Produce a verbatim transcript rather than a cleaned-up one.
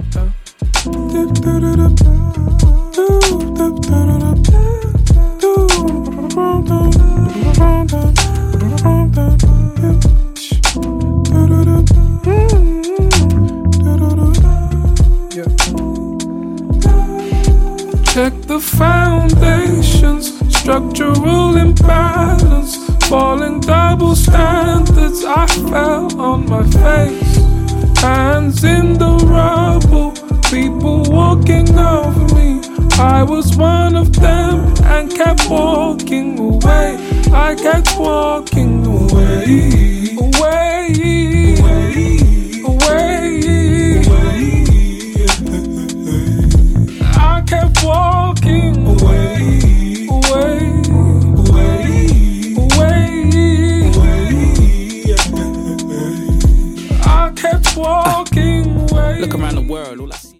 Check the foundations, structural imbalance, falling double standards. I fell on my face, hands in the rubble, people walking over me. I was one of them and kept walking away. I kept walking away, away, away, away. I kept walking away, away, away, away. I kept walking away. Look around the world, all I see